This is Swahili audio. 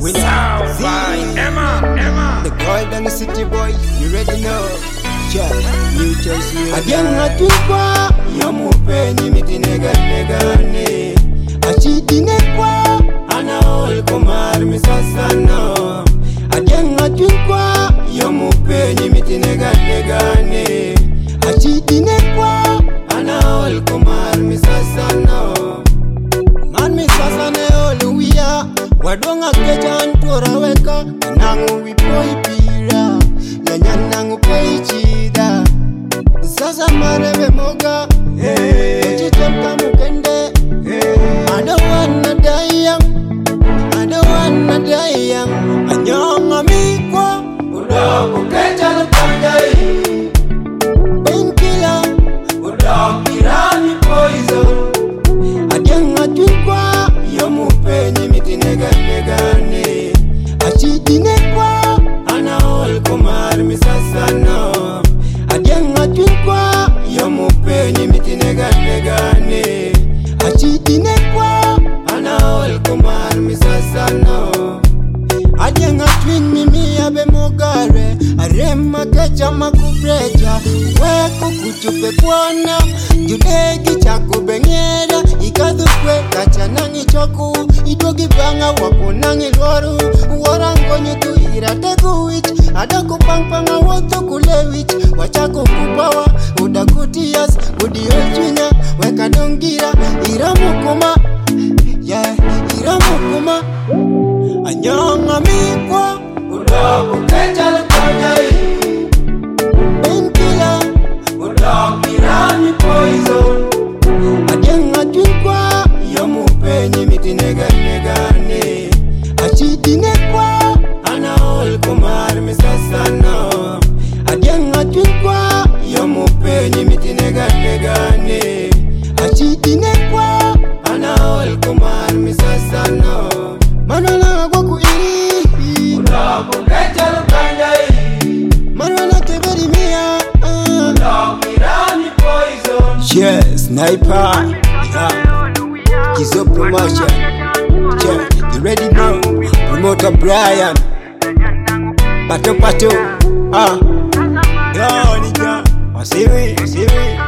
South by Emma. The gold and the city boy, you ready know. Yeah, new choice. Adianga tukwa Yamupenyi miti negane. Achidi nekwa Ana ol kumar misasano. Adianga tukwa Yamupenyi miti negane. Achidi nekwa Ana ol kumar misasano. Man misasane oluya Wadonga keja antura weka Nangu wipoi pira Nyanyan nangu poi chida Sasa marebe moga Chitemka mukende I don't wanna die young I don't wanna die young Anyonga mikwa Udoku keja lukandai. Painkiller Udoku kirani poison. Adianga tukwa Yamupenyi miti negane. Achidi nekwa Ana ol kumar misasano. Adianga tukwa Yamupenyi miti negane. Achidi nekwa Ana ol kumar misasano. Adianga twin mimi abe mogare Arema kecha makupreja Weko kuchupe kwana Judegi chako bengera Ikadhukwe kacha nangi choku Idogi banga wako nangi lwaru Warango nyutu irategu wich Adako pangpanga woto kule wich Wachako kupawa udakutias Udi ojunya weka dongira Iramukuma Yeah, iramukuma Anyonga mikwa Udoku keja lukandai. Painkiller Udoku kirani poison. Adianga tukwa Yamupenyi miti negane. Achidi nekwa Ana ol kumar misasano. Adianga tukwa Yamupenyi miti negane. Achidi nekwa Ana ol kumar misasano. Manwana goku iri Udoku keja lukandai. Manwana keberi mia Udoku kirani poison. Yeah, sniper Yeah, Kizo promotion Yeah, you ready now Promoter Brian Pato Yo, nigga Wasiwi